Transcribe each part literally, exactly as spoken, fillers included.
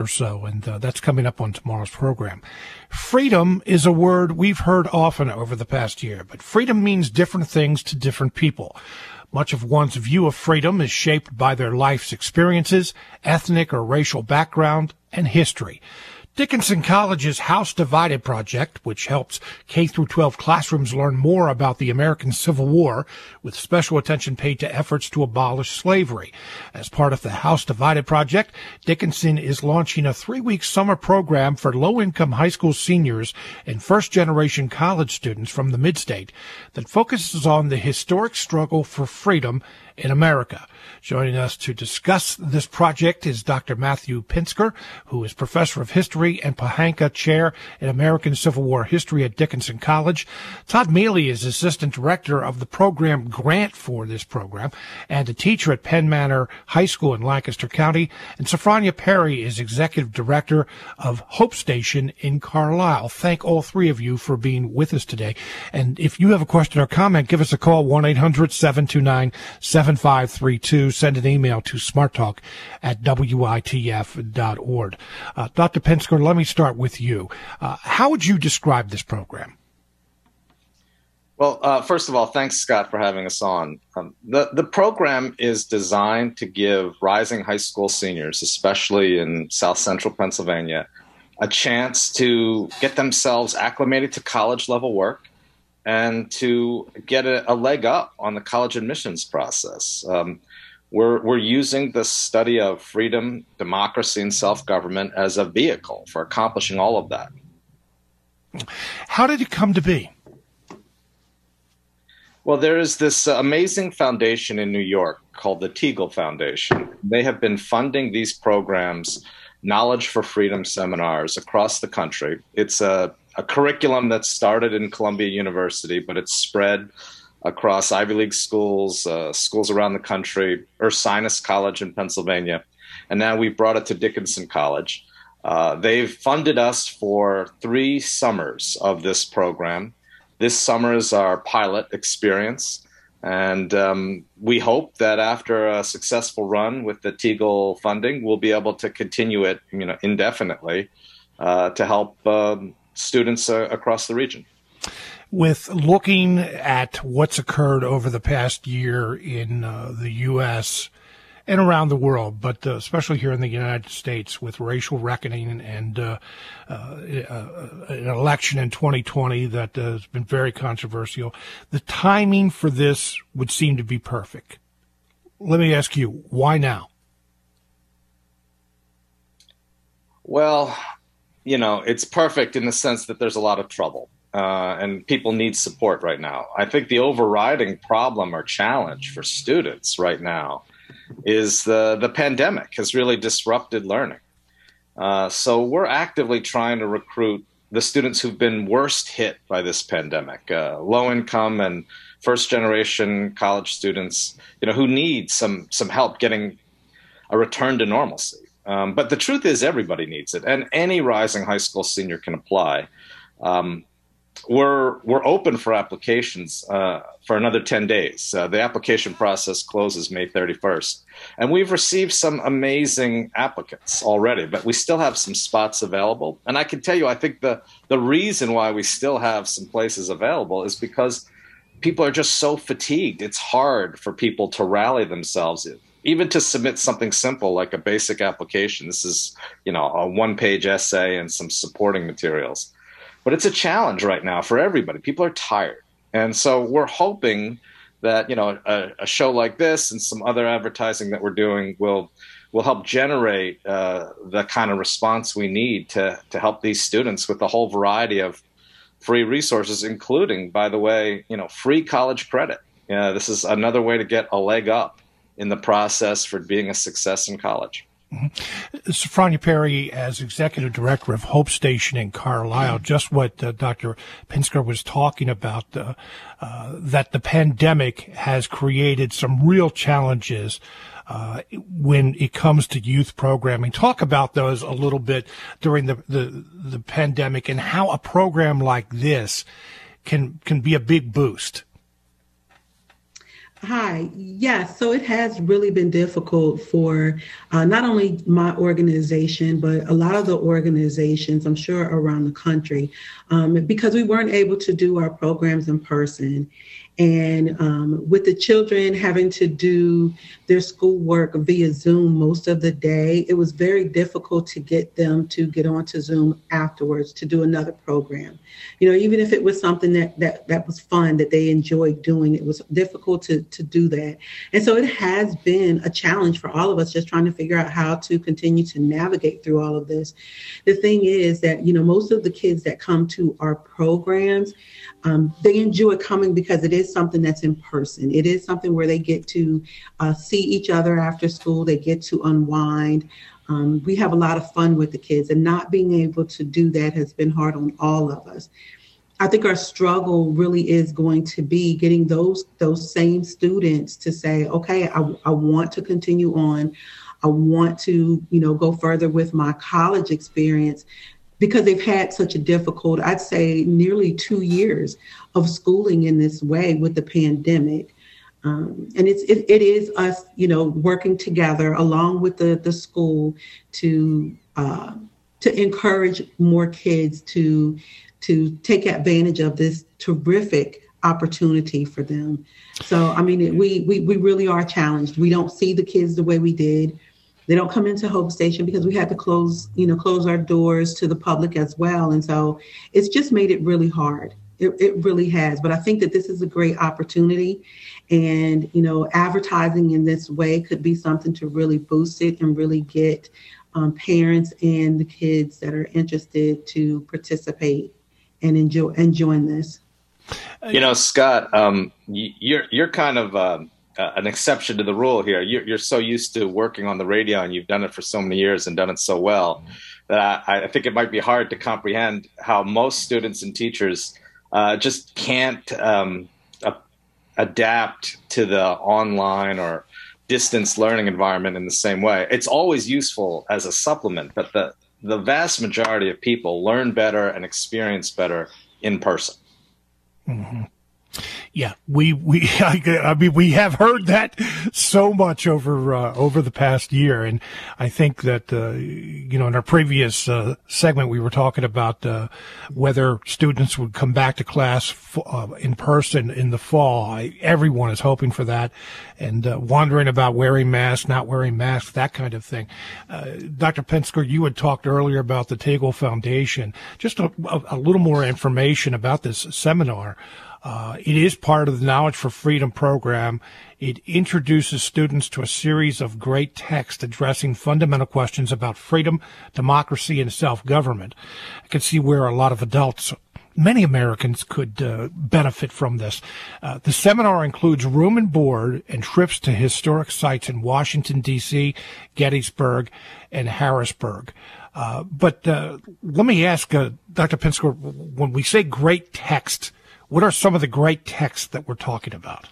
or so, and uh, that's coming up on tomorrow's program. Freedom is a word we've heard often over the past year, but freedom means different things to different people. Much of one's view of freedom is shaped by their life's experiences, ethnic or racial background, and history. Dickinson College's House Divided project, which helps K through twelve classrooms learn more about the American Civil War, with special attention paid to efforts to abolish slavery. As part of the House Divided project, Dickinson is launching a three-week summer program for low-income high school seniors and first-generation college students from the Mid-State that focuses on the historic struggle for freedom in America. Joining us to discuss this project is Doctor Matthew Pinsker, who is Professor of History and Pohanka Chair in American Civil War History at Dickinson College. Todd Mealy is Assistant Director of the program grant for this program and a teacher at Penn Manor High School in Lancaster County. And Sophronia Perry is Executive Director of Hope Station in Carlisle. Thank all three of you for being with us today. And if you have a question or comment, give us a call, one eight hundred seven two nine seven five three two. Send an email to smarttalk at W I T F dot org. Uh, Doctor Pinsker, let me start with you. Uh, how would you describe this program? Well, uh, first of all, thanks, Scott, for having us on. Um, the, the program is designed to give rising high school seniors, especially in South Central Pennsylvania, a chance to get themselves acclimated to college-level work and to get a, a leg up on the college admissions process. Um, we're, we're using the study of freedom, democracy, and self-government as a vehicle for accomplishing all of that. How did it come to be? Well, there is this uh, amazing foundation in New York called the Teagle Foundation. They have been funding these programs, Knowledge for Freedom seminars across the country. It's a, a curriculum that started in Columbia University, but it's spread across Ivy League schools, uh, schools around the country, Ursinus College in Pennsylvania, and now we've brought it to Dickinson College. Uh, they've funded us for three summers of this program. This summer is our pilot experience, and um, we hope that after a successful run with the Teagle funding, we'll be able to continue it, you know, indefinitely uh, to help um, students uh, across the region. With looking at what's occurred over the past year in uh, the U S and around the world, but uh, especially here in the United States with racial reckoning and uh, uh, uh, an election in twenty twenty that uh, has been very controversial, the timing for this would seem to be perfect. Let me ask you, why now? Well, you know, it's perfect in the sense that there's a lot of trouble. Uh, and people need support right now. I think the overriding problem or challenge for students right now is the, the pandemic has really disrupted learning. Uh, so we're actively trying to recruit the students who've been worst hit by this pandemic, uh, low-income and first-generation college students, you know, who need some some help getting a return to normalcy. Um, but the truth is everybody needs it, and any rising high school senior can apply. Um, We're we're open for applications uh, for another ten days. Uh, the application process closes May thirty-first. And we've received some amazing applicants already, but we still have some spots available. And I can tell you, I think the, the reason why we still have some places available is because people are just so fatigued. It's hard for people to rally themselves, even to submit something simple like a basic application. This is, you know, a one-page essay and some supporting materials. But it's a challenge right now for everybody. People are tired. And so we're hoping that, you know, a, a show like this and some other advertising that we're doing will will help generate uh, the kind of response we need to, to help these students with a whole variety of free resources, including, by the way, you know, free college credit. You know, this is another way to get a leg up in the process for being a success in college. Mm-hmm. Sophronia Perry, as Executive Director of Hope Station in Carlisle, just what uh, Doctor Pinsker was talking about, uh, uh, that the pandemic has created some real challenges uh, when it comes to youth programming. Talk about those a little bit during the, the, the pandemic and how a program like this can can be a big boost. Hi. Yes. So it has really been difficult for uh, not only my organization, but a lot of the organizations, I'm sure, around the country, um, because we weren't able to do our programs in person. And um, with the children having to do their schoolwork via Zoom most of the day, it was very difficult to get them to get onto Zoom afterwards to do another program. You know, even if it was something that that, that was fun, that they enjoyed doing, it was difficult to, to do that. And so it has been a challenge for all of us just trying to figure out how to continue to navigate through all of this. The thing is that, you know, most of the kids that come to our programs, Um, they enjoy coming because it is something that's in person. It is something where they get to uh, see each other after school. They get to unwind. Um, we have a lot of fun with the kids, and not being able to do that has been hard on all of us. I think our struggle really is going to be getting those those same students to say, okay, I, I want to continue on. I want to, you know, go further with my college experience, because they've had such a difficult, I'd say nearly two years of schooling in this way with the pandemic. Um, and it's, it, it is us, you know, working together along with the, the school to, uh, to encourage more kids to, to take advantage of this terrific opportunity for them. So, I mean, it, we, we, we really are challenged. We don't see the kids the way we did. They don't come into Hope Station because we had to close, you know, close our doors to the public as well. And so it's just made it really hard. It, it really has. But I think that this is a great opportunity. And, you know, advertising in this way could be something to really boost it and really get um, parents and the kids that are interested to participate and enjoy and join this. You know, Scott, um, you're you're kind of um, uh, an exception to the rule here. You're, you're so used to working on the radio, and you've done it for so many years and done it so well that I, I think it might be hard to comprehend how most students and teachers uh, just can't um, uh, adapt to the online or distance learning environment in the same way. It's always useful as a supplement, but the the vast majority of people learn better and experience better in person. Mm-hmm. Yeah, we we I, I mean we have heard that so much over uh, over the past year, and I think that uh, you know in our previous uh, segment we were talking about uh, whether students would come back to class f- uh, in person in the fall. I, everyone is hoping for that, and uh, wondering about wearing masks, not wearing masks, that kind of thing. Uh, Doctor Pinsker, you had talked earlier about the Tagle Foundation. Just a, a, a little more information about this seminar. Uh, it is part of the Knowledge for Freedom program. It introduces students to a series of great texts addressing fundamental questions about freedom, democracy, and self-government. I can see where a lot of adults, many Americans, could uh, benefit from this. Uh, the seminar includes room and board and trips to historic sites in Washington, D C, Gettysburg, and Harrisburg. Uh, but uh, let me ask uh, Doctor Pinsker, when we say great text, what are some of the great texts that we're talking about?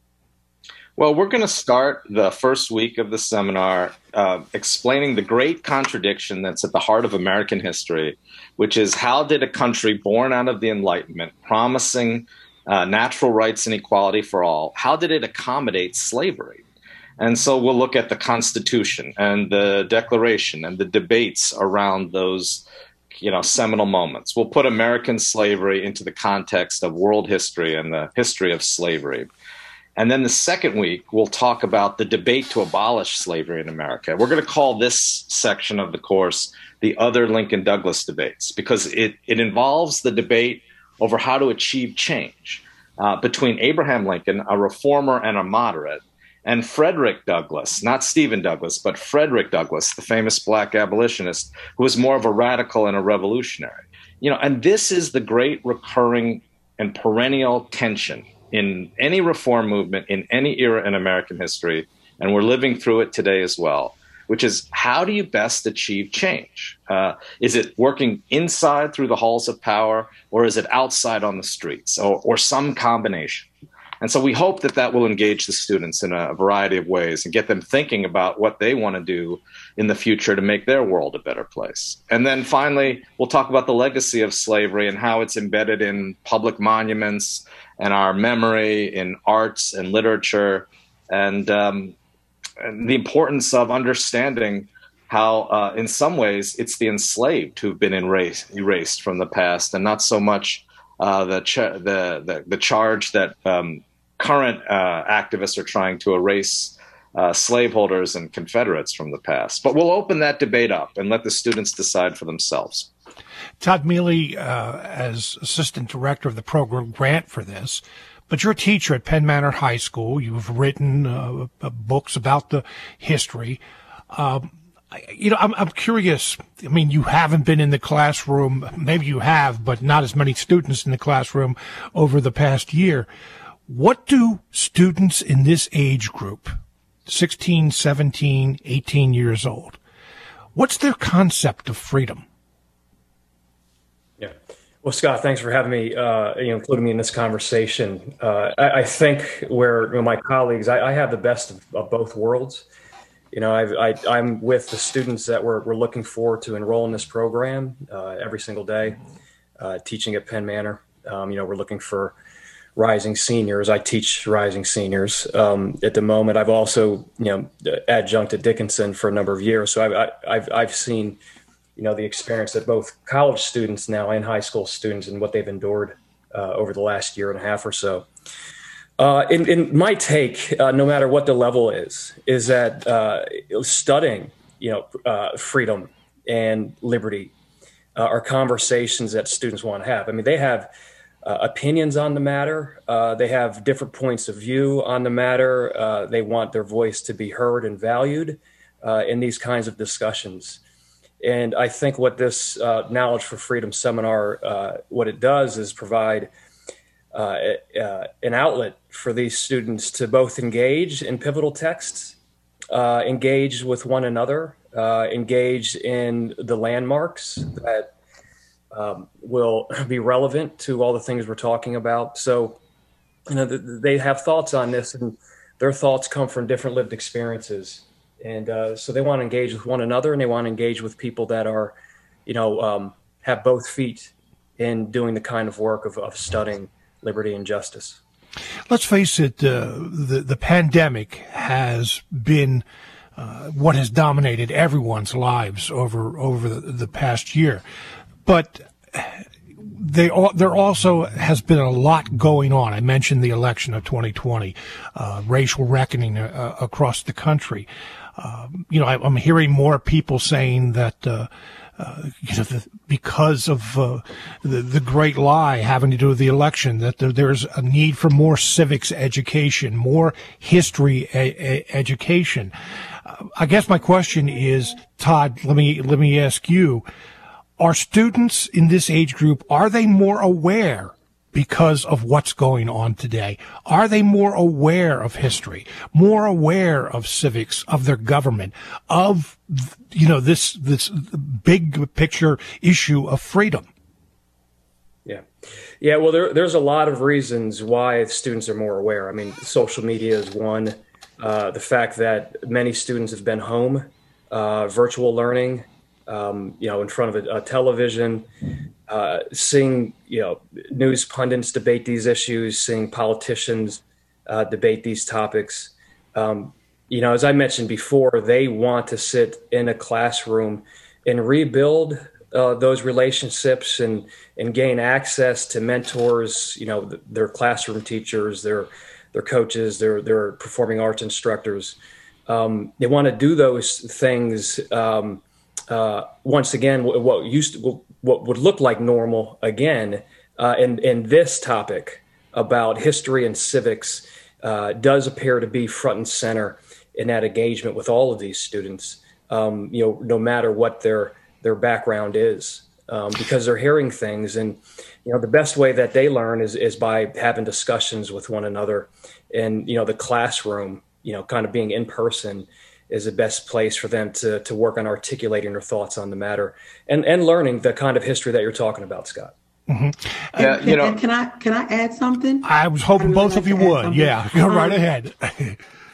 Well, we're going to start the first week of the seminar uh, explaining the great contradiction that's at the heart of American history, which is how did a country born out of the Enlightenment, promising uh, natural rights and equality for all, how did it accommodate slavery? And so we'll look at the Constitution and the Declaration and the debates around those you know, seminal moments. We'll put American slavery into the context of world history and the history of slavery. And then the second week, we'll talk about the debate to abolish slavery in America. We're going to call this section of the course the Other Lincoln Douglas Debates, because it, it involves the debate over how to achieve change uh, between Abraham Lincoln, a reformer and a moderate, and Frederick Douglass, not Stephen Douglas, but Frederick Douglass, the famous black abolitionist, who was more of a radical and a revolutionary. You know, and this is the great recurring and perennial tension in any reform movement in any era in American history, and we're living through it today as well, which is how do you best achieve change? Uh, is it working inside through the halls of power, or is it outside on the streets, or, or some combination? And so we hope that that will engage the students in a variety of ways and get them thinking about what they want to do in the future to make their world a better place. And then finally, we'll talk about the legacy of slavery and how it's embedded in public monuments and our memory in arts and literature, and, um, and the importance of understanding how, uh, in some ways, it's the enslaved who've been erased, erased from the past, and not so much uh, the, ch- the the the charge that um, current uh, activists are trying to erase uh, slaveholders and Confederates from the past. But we'll open that debate up and let the students decide for themselves. Todd Mealy, uh, as assistant director of the program grant for this, but you're a teacher at Penn Manor High School. You've written uh, books about the history. Um, you know, I'm, I'm curious. I mean, you haven't been in the classroom. Maybe you have, but not as many students in the classroom over the past year. What do students in this age group, sixteen, seventeen, eighteen years old, what's their concept of freedom? Yeah. Well, Scott, thanks for having me, uh, you know, including me in this conversation. Uh, I, I think where you know, my colleagues, I, I have the best of, of both worlds. You know, I've, I, I'm with the students that we're, we're looking forward to enroll in this program uh, every single day, uh, teaching at Penn Manor. Um, you know, we're looking for rising seniors. I teach rising seniors um, at the moment. I've also, you know, adjunct at Dickinson for a number of years. So I've, I, I've, I've seen, you know, the experience that both college students now and high school students and what they've endured uh, over the last year and a half or so. Uh, in, in my take, uh, no matter what the level is, is that uh, studying, you know, uh, freedom and liberty uh, are conversations that students want to have. I mean, they have uh, opinions on the matter. Uh, they have different points of view on the matter. Uh, they want their voice to be heard and valued uh, in these kinds of discussions. And I think what this uh, Knowledge for Freedom seminar, uh, what it does is provide uh, uh, an outlet for these students to both engage in pivotal texts, uh, engage with one another, uh, engage in the landmarks that um, will be relevant to all the things we're talking about. So, you know, th- they have thoughts on this, and their thoughts come from different lived experiences. And uh, so they want to engage with one another, and they want to engage with people that are, you know, um, have both feet in doing the kind of work of, of studying liberty and justice. Let's face it, uh, the, the pandemic has been uh, what has dominated everyone's lives over over the, the past year. But They, there also has been a lot going on. I mentioned the election of twenty twenty, uh, racial reckoning uh, across the country. Uh, you know, I, I'm hearing more people saying that, uh, uh, you know, the, because of uh, the, the great lie having to do with the election, that there, there's a need for more civics education, more history a- a- education. Uh, I guess my question is, Todd, let me let me ask you. Are students in this age group, are they more aware because of what's going on today? Are they more aware of history, more aware of civics, of their government, of, you know, this, this big picture issue of freedom? Yeah. Yeah. Well, there, there's a lot of reasons why students are more aware. I mean, social media is one, uh, the fact that many students have been home, uh, virtual learning, Um, you know, in front of a, a television, uh, seeing, you know, news pundits debate these issues, seeing politicians uh, debate these topics. Um, you know, as I mentioned before, they want to sit in a classroom and rebuild uh, those relationships and and gain access to mentors, you know, th- their classroom teachers, their their coaches, their their performing arts instructors. Um, they want to do those things. Um, Uh, once again, what used to, what would look like normal again, uh, and, and this topic about history and civics uh, does appear to be front and center in that engagement with all of these students, um, you know, no matter what their their background is, um, because they're hearing things. And, you know, the best way that they learn is, is by having discussions with one another. And, you know, the classroom, you know, kind of being in person is the best place for them to to work on articulating their thoughts on the matter and, and learning the kind of history that you're talking about, Scott. Mm-hmm. Yeah, and, you know, and can I can I add something? I was hoping I really both like of you to add would. something. Yeah, go right Um, ahead.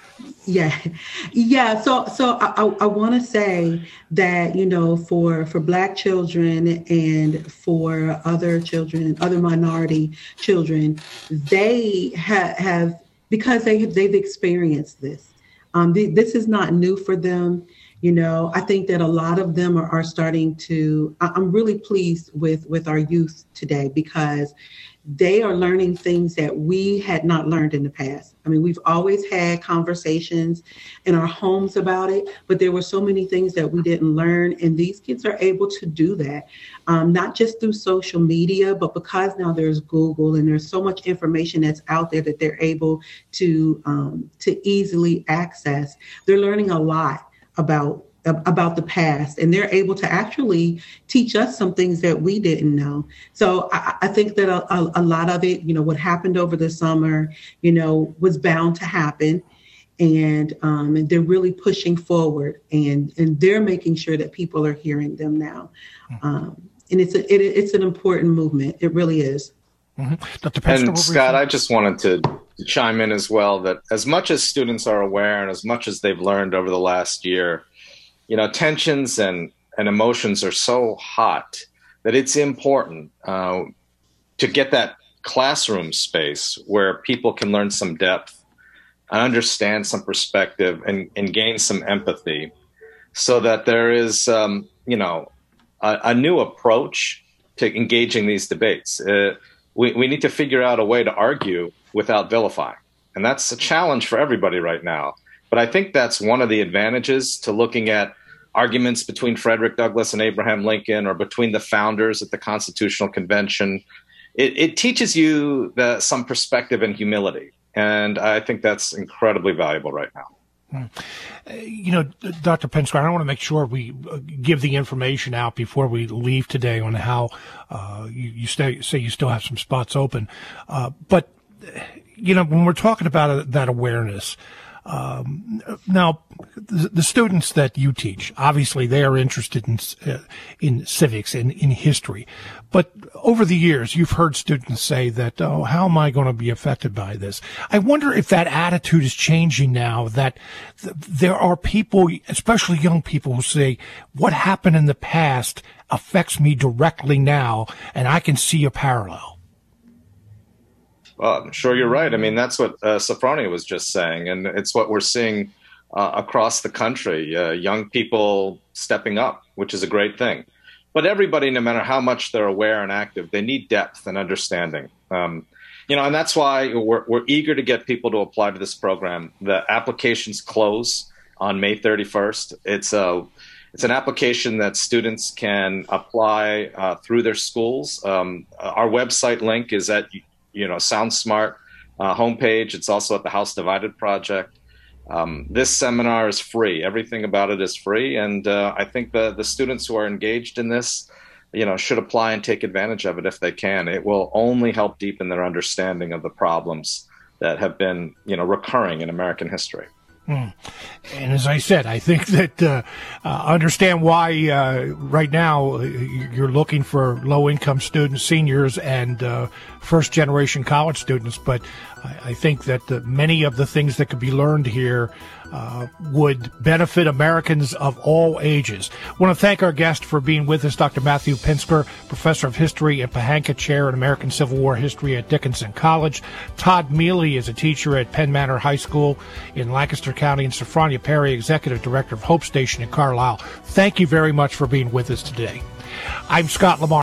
Yeah, yeah. So, so I, I want to say that, you know, for for Black children and for other children, other minority children, they ha- have because they they've experienced this. Um, th- this is not new for them. You know, I think that a lot of them are, are starting to. I- I'm really pleased with with our youth today because they are learning things that we had not learned in the past. I mean, we've always had conversations in our homes about it, but there were so many things that we didn't learn. And these kids are able to do that, um, not just through social media, but because now there's Google and there's so much information that's out there that they're able to um, to easily access. They're learning a lot about about the past, and they're able to actually teach us some things that we didn't know. So I, I think that a, a, a lot of it, you know, what happened over the summer, you know, was bound to happen. And, um, and they're really pushing forward, and, and they're making sure that people are hearing them now. Um, and it's a, it, it's an important movement. It really is. Mm-hmm. Doctor Pensker, and Scott, I just wanted to, to chime in as well that as much as students are aware and as much as they've learned over the last year, you know, tensions and, and emotions are so hot that it's important uh, to get that classroom space where people can learn some depth and understand some perspective and, and gain some empathy so that there is, um, you know, a, a new approach to engaging these debates. Uh, we, we need to figure out a way to argue without vilifying. And that's a challenge for everybody right now. But I think that's one of the advantages to looking at arguments between Frederick Douglass and Abraham Lincoln or between the founders at the Constitutional Convention. It, it teaches you the, some perspective and humility. And I think that's incredibly valuable right now. Hmm. You know, Doctor Pensker, I want to make sure we give the information out before we leave today on how uh, you, you stay, say you still have some spots open. Uh, but, you know, when we're talking about that awareness, Um, now, the, the students that you teach, obviously they are interested in, uh, in civics and in history. But over the years, you've heard students say that, oh, how am I going to be affected by this? I wonder if that attitude is changing now, that th- there are people, especially young people, who say, what happened in the past affects me directly now, and I can see a parallel. Well, I'm sure you're right. I mean, that's what uh, Sophronia was just saying, and it's what we're seeing uh, across the country, uh, young people stepping up, which is a great thing. But everybody, no matter how much they're aware and active, they need depth and understanding. Um, you know, and that's why we're, we're eager to get people to apply to this program. The applications close on May thirty-first. It's a It's an application that students can apply uh, through their schools. Um, our website link is at you know, Sound Smart uh, homepage. It's also at the House Divided Project. Um, this seminar is free. Everything about it is free. And uh, I think the, the students who are engaged in this, you know, should apply and take advantage of it if they can. It will only help deepen their understanding of the problems that have been, you know, recurring in American history. Hmm. And as I said, I think that uh, uh, understand why uh, right now you're looking for low-income students, seniors, and uh, first-generation college students. But I, I think that the, many of the things that could be learned here uh, would benefit Americans of all ages. I want to thank our guest for being with us, Doctor Matthew Pinsker, Professor of History and Pahanka Chair in American Civil War History at Dickinson College. Todd Mealy is a teacher at Penn Manor High School in Lancaster County, and Sophronia Perry, Executive Director of Hope Station in Carlisle. Thank you very much for being with us today. I'm Scott Lamar.